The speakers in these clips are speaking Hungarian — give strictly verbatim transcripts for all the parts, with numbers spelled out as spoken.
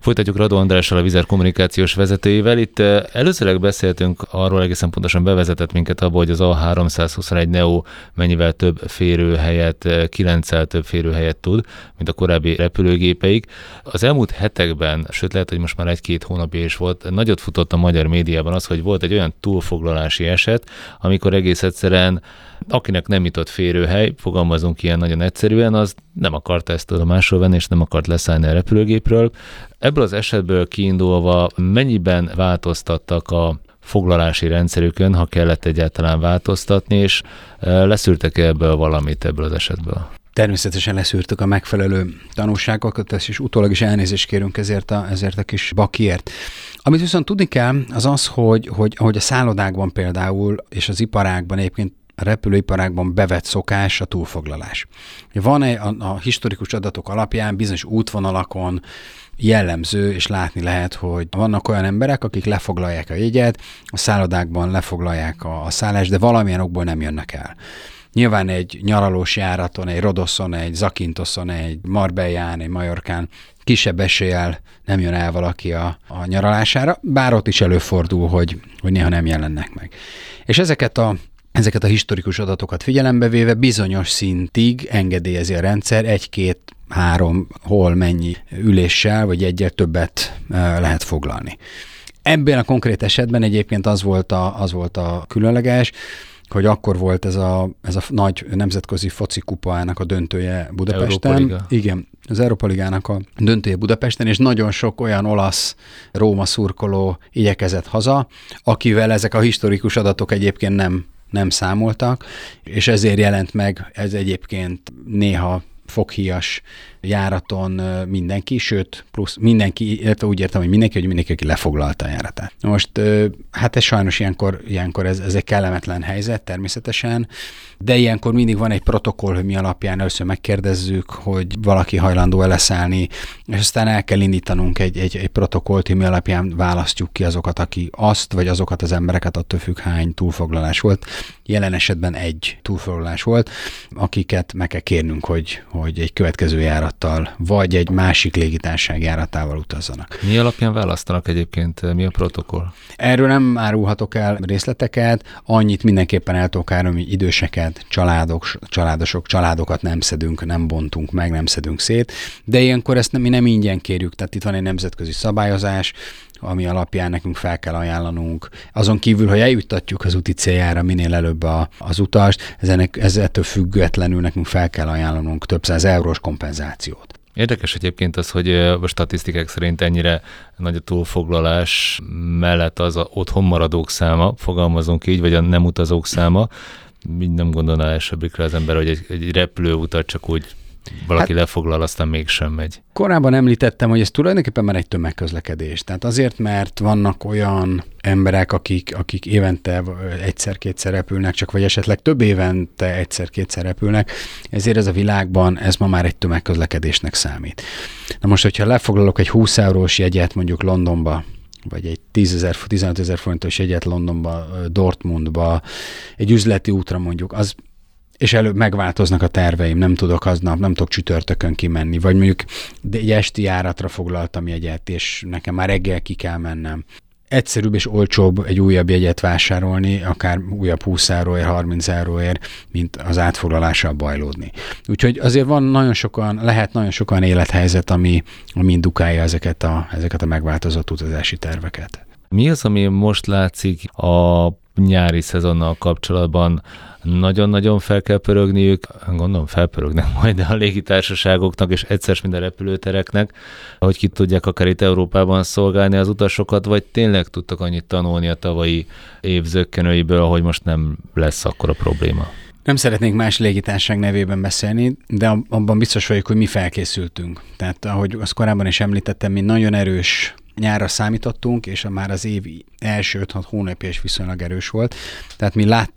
Folytatjuk Radó Andrással, a Wizz Air kommunikációs vezetőjével. Itt először beszéltünk arról, egészen pontosan bevezetett minket abba, hogy az á háromszázhuszonegy neo mennyivel több férőhelyet, kilenccel több férőhelyet tud, mint a korábbi repülőgépeik. Az elmúlt hetekben, sőt lehet, hogy most már egy-két hónapja is volt, nagyot futott a magyar médiában az, hogy volt egy olyan túlfoglalási eset, amikor egész egyszerűen akinek nem jutott férőhely, fogalmazunk ilyen nagyon egyszerűen, az nem akarta ezt tudomásul venni, és nem akart leszállni a repülőgépről. Ebből az esetből kiindulva mennyiben változtattak a foglalási rendszerükön, ha kellett egyáltalán változtatni, és leszűrtek ebből valamit ebből az esetből? Természetesen leszűrtük a megfelelő tanulságokat, és utólag is elnézést kérünk ezért a, ezért a kis bakiért. Amit viszont tudni kell, az az, hogy, hogy ahogy a szállodákban például, és az iparágban egyébként a repülőiparágban bevett szokás a túlfoglalás. Van a, a historikus adatok alapján bizonyos útvonalakon jellemző, és látni lehet, hogy vannak olyan emberek, akik lefoglalják a jegyet, a szállodákban lefoglalják a, a szállást, de valamilyen okból nem jönnek el. Nyilván egy nyaralós járaton, egy Rodoszon, egy Zakyntoszon, egy Marbellán, egy Majorkán kisebb eséllyel nem jön el valaki a, a nyaralására, bár ott is előfordul, hogy, hogy néha nem jelennek meg. És ezeket a Ezeket a historikus adatokat figyelembe véve bizonyos szintig engedélyezi a rendszer egy-két, három, hol mennyi üléssel, vagy egyel többet lehet foglalni. Ebben a konkrét esetben egyébként az volt a, az volt a különleges, hogy akkor volt ez a, ez a nagy nemzetközi foci kupának a döntője Budapesten. Európa Liga. Igen, az Európa Ligának a döntője Budapesten, és nagyon sok olyan olasz Róma szurkoló igyekezett haza, akivel ezek a historikus adatok egyébként nem nem számoltak, és ezért jelent meg ez egyébként néha foghíjas járaton mindenki, sőt, plusz mindenki, illetve úgy értem, hogy mindenki, hogy mindenki, aki lefoglalta a járatát. Most hát ez sajnos ilyenkor, ilyenkor ez, ez egy kellemetlen helyzet természetesen, de ilyenkor mindig van egy protokoll, hogy mi alapján először megkérdezzük, hogy valaki hajlandó-e leszállni, és aztán el kell indítanunk egy, egy, egy protokollt, hogy mi alapján választjuk ki azokat, aki azt, vagy azokat az embereket, attól függ, hány túlfoglalás volt. Jelen esetben egy túlfoglalás volt, akiket meg kell kérnünk, hogy, hogy egy következő járattal, vagy egy másik légitársaság járatával utazzanak. Mi alapján választanak egyébként? Mi a protokoll? Erről nem árulhatok el részleteket, annyit mindenképpen el tudok árulni, hogy időseket, családok, családosok, családokat nem szedünk, nem bontunk meg, nem szedünk szét, de ilyenkor ezt nem, mi nem ingyen kérjük, tehát itt van egy nemzetközi szabályozás, ami alapján nekünk fel kell ajánlanunk. Azon kívül, hogy eljuttatjuk az úti céljára minél előbb a, az utast, ezenek, ezettől függetlenül nekünk fel kell ajánlanunk több száz eurós kompenzációt. Érdekes egyébként az, hogy a statisztikák szerint ennyire nagy a túlfoglalás mellett az a otthon maradók száma, fogalmazunk így, vagy a nem utazók száma. Így nem gondolná elsőbbikre az ember, hogy egy, egy repülőutat csak úgy valaki hát, lefoglal, aztán mégsem megy. Korábban említettem, hogy ez tulajdonképpen már egy tömegközlekedés. Tehát azért, mert vannak olyan emberek, akik, akik évente egyszer-kétszer repülnek, csak vagy esetleg több évente egyszer-kétszer repülnek, ezért ez a világban, ez ma már egy tömegközlekedésnek számít. Na most, hogyha lefoglalok egy húsz eurós jegyet mondjuk Londonba, vagy egy tízezer-tizenöt ezer forintos jegyet Londonba, Dortmundba, egy üzleti útra mondjuk, az és előbb megváltoznak a terveim, nem tudok aznap, nem tudok csütörtökön kimenni, vagy mondjuk egy esti járatra foglaltam jegyet, és nekem már reggel ki kell mennem. Egyszerűbb és olcsóbb egy újabb jegyet vásárolni, akár újabb húsz euróért, harminc euróért, mint az átfoglalással bajlódni. Úgyhogy azért van nagyon sokan, lehet nagyon sokan élethelyzet, ami, ami indukálja ezeket a, ezeket a megváltozott utazási terveket. Mi az, ami most látszik a nyári szezonnal kapcsolatban? Nagyon-nagyon fel kell pörögniük, gondolom felpörögnek majd a légitársaságoknak, és egyszer mind a repülőtereknek, hogy ki tudják akár itt Európában szolgálni az utasokat, vagy tényleg tudtak annyit tanulni a tavalyi év zökkenőiből, hogy most nem lesz akkora probléma? Nem szeretnék más légitársaság nevében beszélni, de abban biztos vagyok, hogy mi felkészültünk. Tehát ahogy azt korábban is említettem, mi nagyon erős nyárra számítottunk, és már az év első öt-hat hónapja is viszonylag erős volt. Tehát mi láttuk,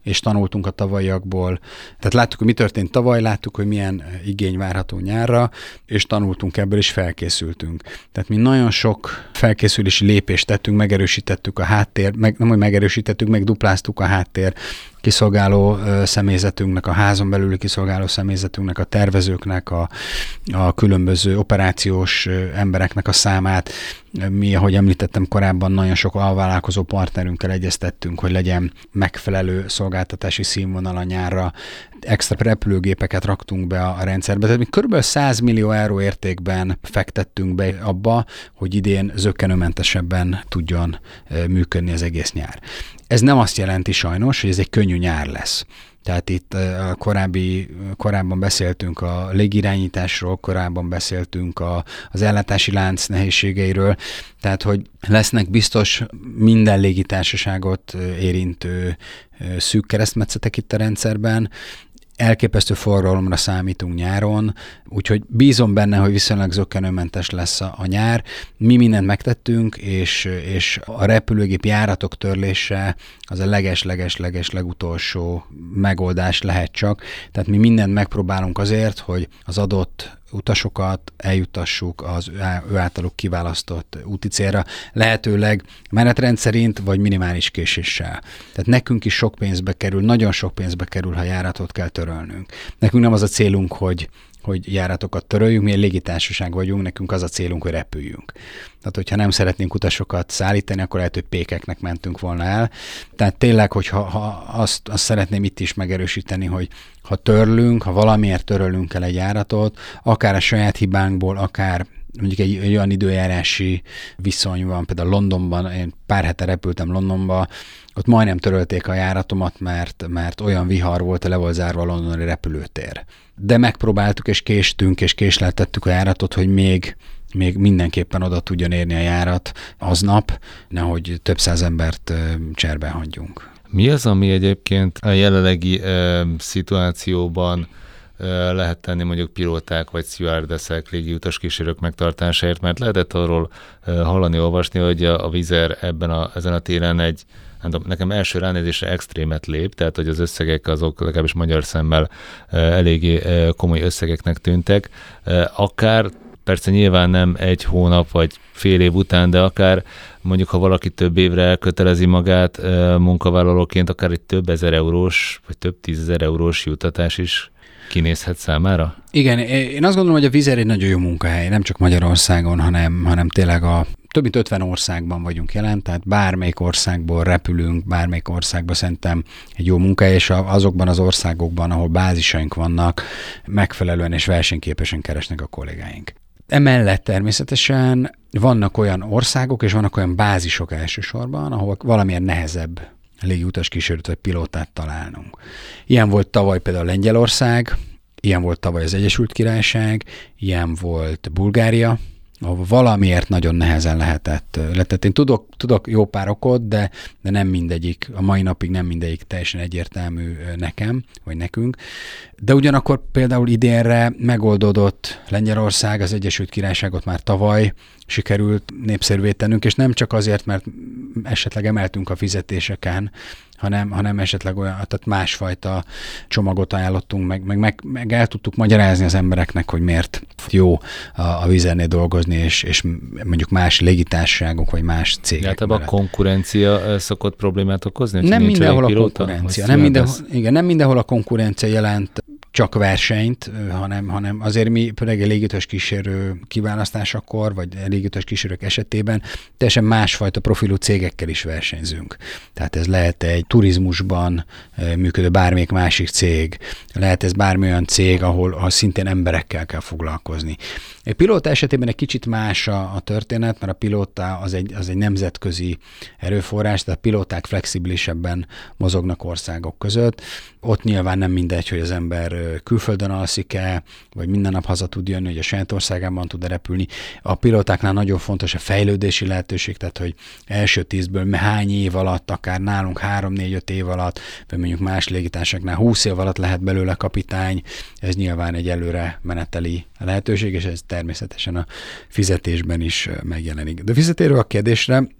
és tanultunk a tavalyiakból. Tehát láttuk, hogy mi történt tavaly, láttuk, hogy milyen igény várható nyárra, és tanultunk ebből, és felkészültünk. Tehát mi nagyon sok felkészülési lépést tettünk, megerősítettük a háttér, meg, nem, hogy megerősítettük, meg dupláztuk a háttér kiszolgáló személyzetünknek, a házon belüli kiszolgáló személyzetünknek, a tervezőknek, a, a különböző operációs embereknek a számát. Mi, ahogy említettem korábban, nagyon sok alvállalkozó partnerünkkel egyeztettünk, hogy legyen megfelelő szolgáltatási színvonal a nyárra. Extra repülőgépeket raktunk be a rendszerbe. Tehát mi kb. száz millió euró értékben fektettünk be abba, hogy idén zökkenőmentesebben tudjon működni az egész nyár. Ez nem azt jelenti sajnos, hogy ez egy könnyű nyár lesz. Tehát itt a korábbi, korábban beszéltünk a légirányításról, korábban beszéltünk a, az ellátási lánc nehézségeiről, tehát hogy lesznek biztos minden légitársaságot érintő szűk keresztmetszetek itt a rendszerben, elképesztő forgalomra számítunk nyáron, úgyhogy bízom benne, hogy viszonylag zökkenőmentes lesz a, a nyár. Mi mindent megtettünk, és, és a repülőgép járatok törlése az a leges-leges-leges legutolsó megoldás lehet csak. Tehát mi mindent megpróbálunk azért, hogy az adott utasokat eljutassuk az ő általuk kiválasztott úti célra, lehetőleg menetrend szerint, vagy minimális késéssel. Tehát nekünk is sok pénzbe kerül, nagyon sok pénzbe kerül, ha járatot kell törölnünk. Nekünk nem az a célunk, hogy hogy járatokat töröljünk, mi egy légitársaság vagyunk, nekünk az a célunk, hogy repüljünk. Tehát, hogyha nem szeretnénk utasokat szállítani, akkor lehet, hogy pékeknek mentünk volna el. Tehát tényleg, hogyha ha azt, azt szeretném itt is megerősíteni, hogy ha törlünk, ha valamiért törölünk el egy járatot, akár a saját hibánkból, akár mondjuk egy, egy olyan időjárási viszony van, például Londonban, én pár hete repültem Londonba, ott majdnem törölték a járatomat, mert, mert olyan vihar volt, le volt zárva a londoni repülőtér. De megpróbáltuk, és késtünk, és késleltettük a járatot, hogy még, még mindenképpen oda tudjon érni a járat aznap, nehogy több száz embert cserben hagyjunk. Mi az, ami egyébként a jelenlegi e, szituációban e, lehet tenni mondjuk pilóták vagy stewardessek, légiutas kísérők megtartásáért, mert lehetett arról e, hallani, olvasni, hogy a, a Wizz Air ebben a, ezen a téren egy, nekem első ránézésre extrémet lép, tehát hogy az összegek azok legalábbis magyar szemmel e, eléggé e, komoly összegeknek tűntek. E, akár persze nyilván nem egy hónap vagy fél év után, de akár mondjuk, ha valaki több évre elkötelezi magát e, munkavállalóként, akár egy több ezer eurós, vagy több tízezer eurós juttatás is kinézhet számára? Igen, én azt gondolom, hogy a Wizz Air egy nagyon jó munkahely, nem csak Magyarországon, hanem, hanem tényleg a több mint ötven országban vagyunk jelen, tehát bármelyik országból repülünk, bármelyik országban szerintem egy jó munkahely, és azokban az országokban, ahol bázisaink vannak, megfelelően és versenyképesen keresnek a kollégáink. Emellett természetesen vannak olyan országok, és vannak olyan bázisok elsősorban, ahol valamiért nehezebb légiutas kísérőt vagy pilótát találnunk. Ilyen volt tavaly például Lengyelország, ilyen volt tavaly az Egyesült Királyság, ilyen volt Bulgária, ahol valamiért nagyon nehezen lehetett. lehetett. Én tudok, tudok jó pár okot, de, de nem mindegyik, a mai napig nem mindegyik teljesen egyértelmű nekem, vagy nekünk. De ugyanakkor például idénre megoldódott Lengyelország, az Egyesült Királyságot már tavaly sikerült népszerűvé tennünk, és nem csak azért, mert esetleg emeltünk a fizetéseken, hanem, hanem esetleg olyan, tehát másfajta csomagot ajánlottunk, meg, meg, meg, meg el tudtuk magyarázni az embereknek, hogy miért jó a, a Wizz Airnél dolgozni, és, és mondjuk más légitársaságok, vagy más cégek. Hát a konkurencia szokott problémát okozni? Nem mindenhol a pilóta, konkurencia. Nem mindenhol, igen, nem mindenhol a konkurencia jelent csak versenyt, hanem, hanem azért mi például egy légiutas kísérő kiválasztásakor, vagy légiutas kísérők esetében teljesen másfajta profilú cégekkel is versenyzünk. Tehát ez lehet egy turizmusban működő bármelyik másik cég, lehet ez bármilyen cég, ahol, ahol szintén emberekkel kell foglalkozni. Egy pilóta esetében egy kicsit más a, a történet, mert a pilóta az egy, az egy nemzetközi erőforrás, tehát a pilóták flexibilisebben mozognak országok között. Ott nyilván nem mindegy, hogy az ember külföldön alszik-e, vagy minden nap haza tud jönni, hogy a saját országában tud repülni. A pilótáknál nagyon fontos a fejlődési lehetőség, tehát hogy első tízből hány év alatt, akár nálunk három, négy, öt év alatt, vagy mondjuk más légitársaságnál húsz év alatt lehet belőle kapitány, ez nyilván egy előre meneteli lehetőség, és ez természetesen a fizetésben is megjelenik. De fizetérő a kérdésre,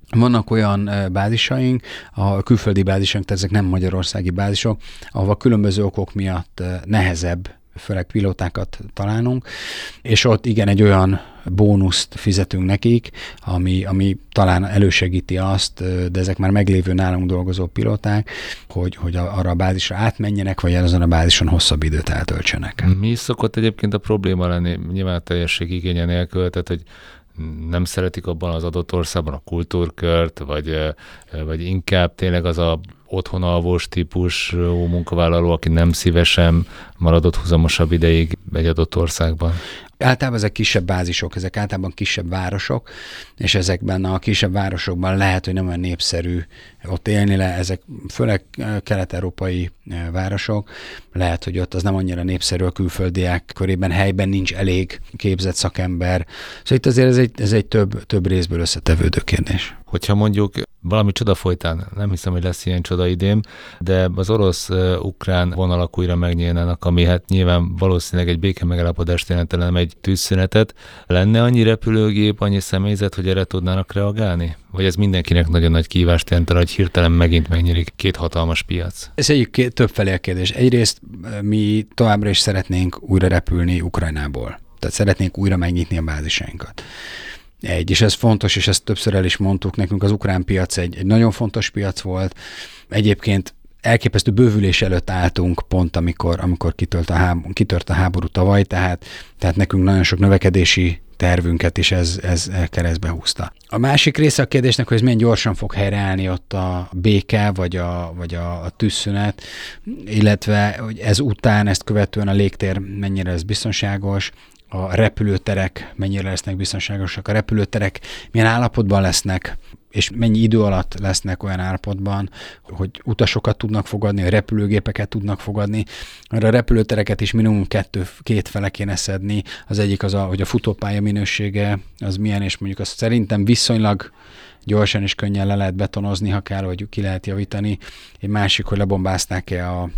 Vannak olyan bázisaink, a külföldi bázisaink, tehát ezek nem magyarországi bázisok, ahol különböző okok miatt nehezebb, főleg pilótákat találnunk, és ott igen, egy olyan bónuszt fizetünk nekik, ami, ami talán elősegíti azt, de ezek már meglévő nálunk dolgozó pilóták, hogy, hogy arra a bázisra átmenjenek, vagy azon a bázison hosszabb időt eltöltsenek. Mi szokott egyébként a probléma lenni, nyilván teljesség igénye nélkül, tehát hogy nem szeretik abban az adott országban a kultúrkört, vagy, vagy inkább tényleg az a otthonalvós típusú munkavállaló, aki nem szívesen maradott húzamosabb ideig egy adott országban? Általában ezek kisebb bázisok, ezek általában kisebb városok, és ezekben a kisebb városokban lehet, hogy nem olyan népszerű ott élni le, ezek főleg kelet-európai városok, lehet, hogy ott az nem annyira népszerű a külföldiek körében, helyben nincs elég képzett szakember. Szóval itt azért ez egy, ez egy több, több részből összetevődő kérdés. Hogyha mondjuk valami csoda folytán, nem hiszem, hogy lesz ilyen csoda idén, de az orosz-ukrán vonalak újra megnyílnának, ami hát nyilván valószínűleg egy béke megállapodást jelentene, nem egy tűzszünetet. Lenne annyi repülőgép, annyi személyzet, hogy erre tudnának reagálni? Vagy ez mindenkinek nagyon nagy kívást jelentene, hogy hirtelen megint megnyílik két hatalmas piac? Ez egyik többfelé a kérdés. Egyrészt mi továbbra is szeretnénk újra repülni Ukrajnából. Tehát szeretnénk újra megnyitni a bázisainkat. Egy, és ez fontos, és ezt többször el is mondtuk, nekünk az ukrán piac egy, egy nagyon fontos piac volt. Egyébként elképesztő bővülés előtt álltunk pont, amikor, amikor kitört, a háború, kitört a háború tavaly, tehát, tehát nekünk nagyon sok növekedési tervünket is ez, ez keresztbe húzta. A másik része a kérdésnek, hogy ez milyen gyorsan fog helyreállni ott a béke, vagy a, vagy a, a tűzszünet, illetve hogy ez után, ezt követően a légtér mennyire lesz biztonságos, a repülőterek mennyire lesznek biztonságosak, a repülőterek milyen állapotban lesznek, és mennyi idő alatt lesznek olyan állapotban, hogy utasokat tudnak fogadni, hogy repülőgépeket tudnak fogadni. A repülőtereket is minimum kettő, két fele kéne szedni. Az egyik az, a, hogy a futópálya minősége az milyen, és mondjuk azt szerintem viszonylag gyorsan és könnyen le lehet betonozni, ha kell, hogy ki lehet javítani. Egy másik, hogy lebombázták-e a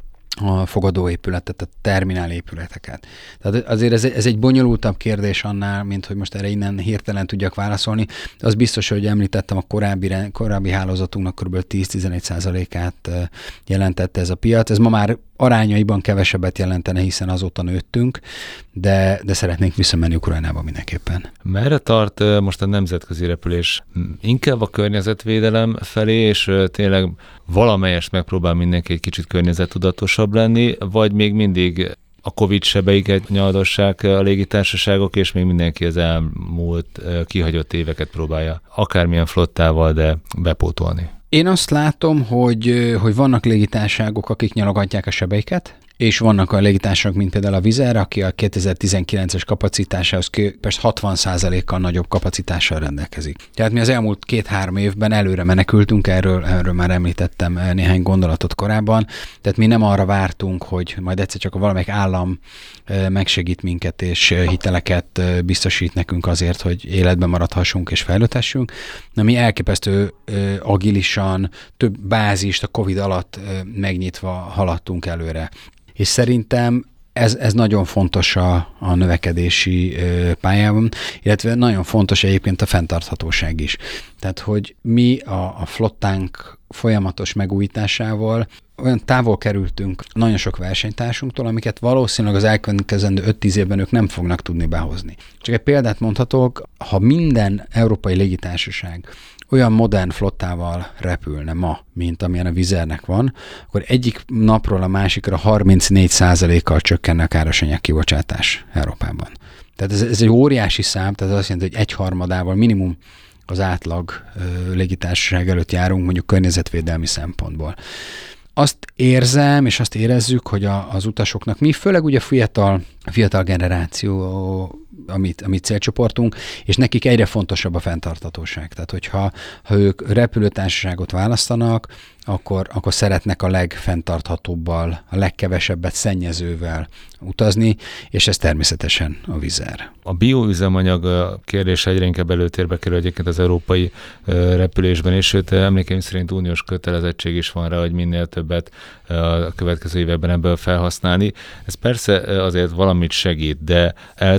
a fogadóépületet, a terminálépületeket. Tehát azért ez, ez egy bonyolultabb kérdés annál, mint hogy most erre innen hirtelen tudjak válaszolni. Az biztos, hogy említettem, a korábbi, korábbi hálózatunknak kb. tíz-tizenegy százalékát jelentette ez a piac. Ez ma már arányaiban kevesebbet jelentene, hiszen azóta nőttünk, de, de szeretnénk visszamenni Ukrajnába mindenképpen. Merre tart most a nemzetközi repülés? Inkább a környezetvédelem felé, és tényleg valamelyest megpróbál mindenki egy kicsit környezettudatosabb lenni, vagy még mindig a Covid sebeiket nyaldossák a légitársaságok, és még mindenki az elmúlt kihagyott éveket próbálja akármilyen flottával, de bepótolni? Én azt látom, hogy, hogy vannak légitársaságok, akik nyalogatják a sebeiket, és vannak a légitársaságok, mint például a Wizz Air, aki a kétezer-tizenkilences kapacitásához képest hatvan százalékkal nagyobb kapacitással rendelkezik. Tehát mi az elmúlt két-három évben előre menekültünk, erről, erről már említettem néhány gondolatot korábban, tehát mi nem arra vártunk, hogy majd egyszer csak valamelyik állam megsegít minket, és hiteleket biztosít nekünk azért, hogy életben maradhassunk és fejlődhessünk. Na, mi elképesztő agilisan, több bázist a Covid alatt megnyitva haladtunk előre. És szerintem ez, ez nagyon fontos a, a növekedési pályában, illetve nagyon fontos egyébként a fenntarthatóság is. Tehát, hogy mi a, a flottánk folyamatos megújításával olyan távol kerültünk nagyon sok versenytársunktól, amiket valószínűleg az elkövetkezendő öt-tíz évben ők nem fognak tudni behozni. Csak egy példát mondhatok, ha minden európai légitársaság olyan modern flottával repülne ma, mint amilyen a Wizz Airnek van, akkor egyik napról a másikra harmincnégy százalékkal csökkenne a károsanyag kibocsátás Európában. Tehát ez, ez egy óriási szám, tehát az azt jelenti, hogy egy harmadával minimum az átlag ö, légitársaság előtt járunk, mondjuk környezetvédelmi szempontból. Azt érzem, és azt érezzük, hogy a, az utasoknak, mi főleg ugye fiatal, fiatal generáció, amit, amit célcsoportunk, és nekik egyre fontosabb a fenntarthatóság. Tehát, hogyha ha ők repülőtársaságot választanak, akkor, akkor szeretnek a legfenntarthatóbbal, a legkevesebbet szennyezővel utazni, és ez természetesen a Wizz Air. A bioüzemanyag kérdése egyre inkább előtérbe kerül egyébként az európai repülésben, és sőt, emlékeim szerint uniós kötelezettség is van rá, hogy minél többet a következő években ebből felhasználni. Ez persze azért valamit segít, de el tud egy olyan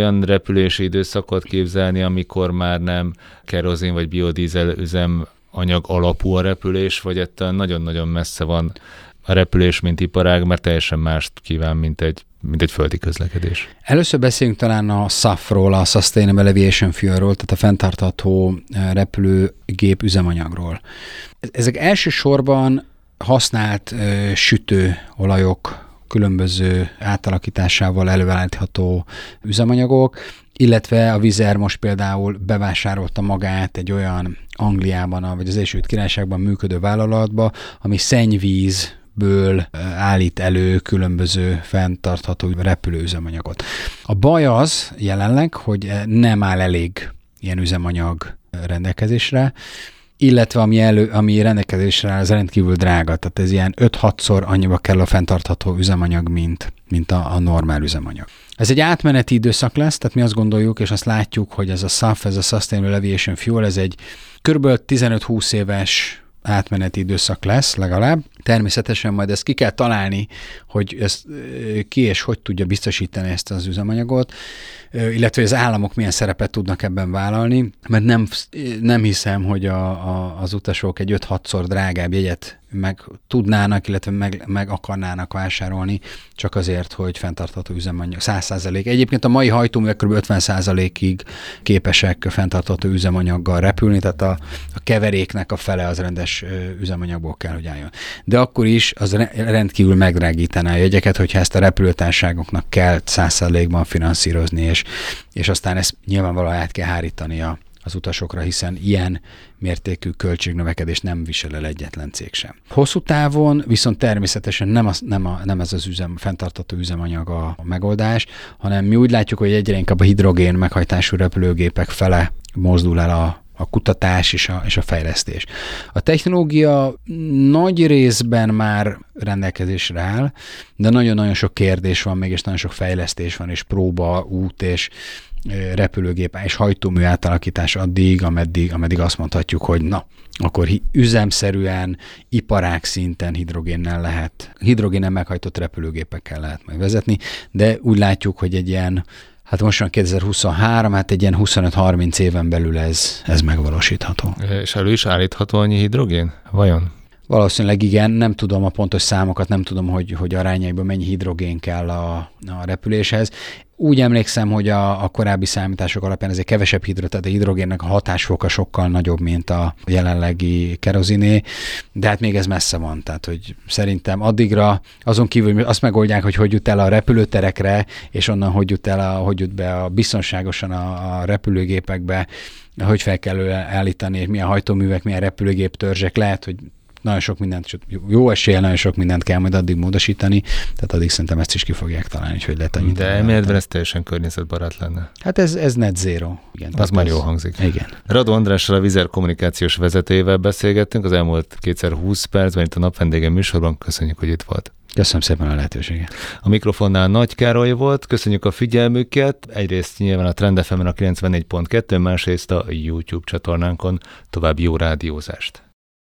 olyan repülési időszakot képzelni, amikor már nem kerozin vagy biodízel üzemanyag alapú a repülés, vagy ettől nagyon-nagyon messze van a repülés, mint iparág, mert teljesen mást kíván, mint egy, mint egy földi közlekedés. Először beszéljünk talán a es á ef-ról, a Sustainable Aviation Fuel-ról, tehát a fenntartható repülőgép üzemanyagról. Ezek elsősorban használt uh, sütőolajok különböző átalakításával előállítható üzemanyagok, illetve a Wizz Air most például bevásárolta magát egy olyan Angliában, vagy az Egyesült Királyságban működő vállalatba, ami szennyvízből állít elő különböző fenntartható repülőüzemanyagot. A baj az jelenleg, hogy nem áll elég ilyen üzemanyag rendelkezésre, illetve ami, elő, ami rendelkezésre áll, az rendkívül drága. Tehát ez ilyen öt-hatszor annyiba kell a fenntartható üzemanyag, mint, mint a, a normál üzemanyag. Ez egy átmeneti időszak lesz, tehát mi azt gondoljuk, és azt látjuk, hogy ez a es á ef, ez a Sustainable Aviation Fuel, ez egy kb. tizenöt-húsz éves átmeneti időszak lesz legalább. Természetesen majd ezt ki kell találni, hogy ezt ki és hogy tudja biztosítani ezt az üzemanyagot, illetve az államok milyen szerepet tudnak ebben vállalni, mert nem, nem hiszem, hogy a, a, az utasok egy öt-hatszor drágább jegyet meg tudnának, illetve meg, meg akarnának vásárolni, csak azért, hogy fenntartható üzemanyag száz százalék. Egyébként a mai hajtóművek kb. ötven százalékig képesek fenntartható üzemanyaggal repülni, tehát a, a keveréknek a fele az rendes üzemanyagból kell, hogy álljon. De akkor is az rendkívül megdrágítaná a jegyeket, hogyha ezt a repülőtársaságoknak kell száz százalékban finanszírozni, és, és aztán ezt nyilvánvalóan át kell hárítani a az utasokra, hiszen ilyen mértékű költségnövekedést nem visel el egyetlen cég sem. Hosszú távon viszont természetesen nem, az, nem, a, nem ez az üzem, fenntartható üzemanyag a megoldás, hanem mi úgy látjuk, hogy egyre inkább a hidrogén meghajtású repülőgépek fele mozdul el a a kutatás és a, és a fejlesztés. A technológia nagy részben már rendelkezésre áll, de nagyon-nagyon sok kérdés van még, és nagyon sok fejlesztés van, és próba, út és repülőgép és hajtómű átalakítás addig, ameddig, ameddig azt mondhatjuk, hogy na, akkor üzemszerűen, iparág szinten hidrogénnel lehet, hidrogénnel meghajtott repülőgépekkel lehet majd vezetni, de úgy látjuk, hogy egy ilyen, hát most van kétezer-huszonhárom, hát egy ilyen huszonöt-harminc éven belül ez, ez megvalósítható. És elő is állítható annyi hidrogén? Vajon? Valószínűleg igen, nem tudom a pontos számokat, nem tudom, hogy, hogy arányaiban mennyi hidrogén kell a, a repüléshez. Úgy emlékszem, hogy a, a korábbi számítások alapján ezért kevesebb hidrogén, tehát a hidrogénnek a hatásfoka sokkal nagyobb, mint a jelenlegi keroziné, de hát még ez messze van, tehát hogy szerintem addigra azon kívül azt megoldják, hogy hogy jut el a repülőterekre, és onnan hogy jut el, a, hogy jut be a, biztonságosan a, a repülőgépekbe, hogy fel kell állítani, és milyen hajtóművek, milyen repülőgép törzsek, lehet, hogy nagyon sok mindent, jó eséllyel nagyon sok mindent kell majd addig módosítani, tehát addig szerintem ezt is ki fogják találni, hogy hogy lehet annyit. De elméletben ez teljesen környezetbarát lenne. Hát ez, ez net zero. Igen, az már jó hangzik. Igen. Radó Andrással, a Wizz Air kommunikációs vezetőjével beszélgettünk az elmúlt kétszer-húsz percben itt a Napvendége műsorban. Köszönjük, hogy itt volt. Köszönöm szépen a lehetőséget. A mikrofonnál Nagy Károly volt, köszönjük a figyelmüket. Egyrészt nyilván a Trend ef emen a kilencvennégy pont kettő, másrészt a YouTube csatornánkon. További jó rádiózást.